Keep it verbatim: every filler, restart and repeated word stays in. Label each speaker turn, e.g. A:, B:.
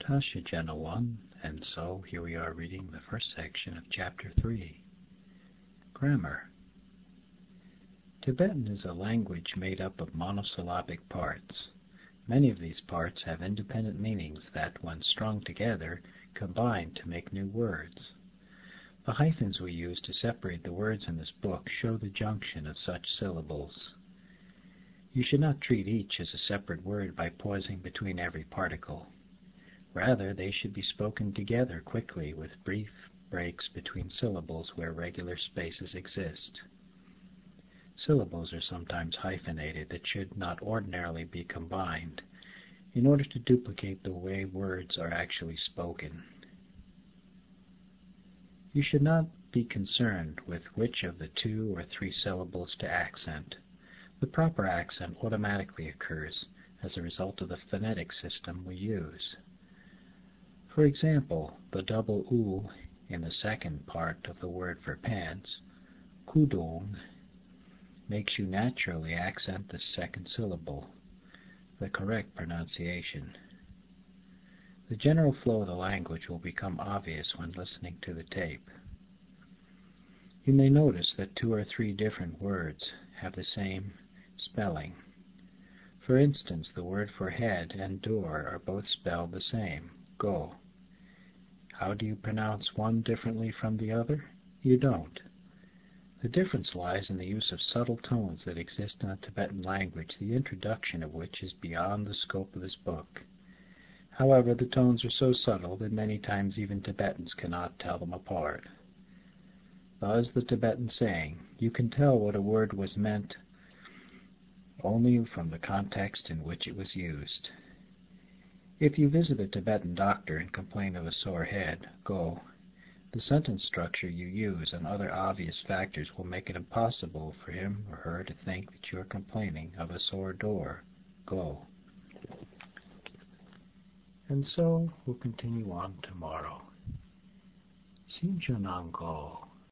A: Tasha Channel one, and so here we are reading the first section of Chapter three. Grammar. Tibetan is a language made up of monosyllabic parts. Many of these parts have independent meanings that, when strung together, combine to make new words. The hyphens we use to separate the words in this book show the junction of such syllables. You should not treat each as a separate word by pausing between every particle. Rather, they should be spoken together quickly with brief breaks between syllables where regular spaces exist. Syllables are sometimes hyphenated that should not ordinarily be combined in order to duplicate the way words are actually spoken. You should not be concerned with which of the two or three syllables to accent. The proper accent automatically occurs as a result of the phonetic system we use. For example, the double U in the second part of the word for pants, kudong, makes you naturally accent the second syllable, the correct pronunciation. The general flow of the language will become obvious when listening to the tape. You may notice that two or three different words have the same spelling. For instance, the word for head and door are both spelled the same, go. How do you pronounce one differently from the other? You don't. The difference lies in the use of subtle tones that exist in the Tibetan language, the introduction of which is beyond the scope of this book. However, the tones are so subtle that many times even Tibetans cannot tell them apart. Thus the Tibetan saying, you can tell what a word was meant only from the context in which it was used. If you visit a Tibetan doctor and complain of a sore head, go. The sentence structure you use and other obvious factors will make it impossible for him or her to think that you are complaining of a sore door, go. And so we'll continue on tomorrow. Sinjanang go.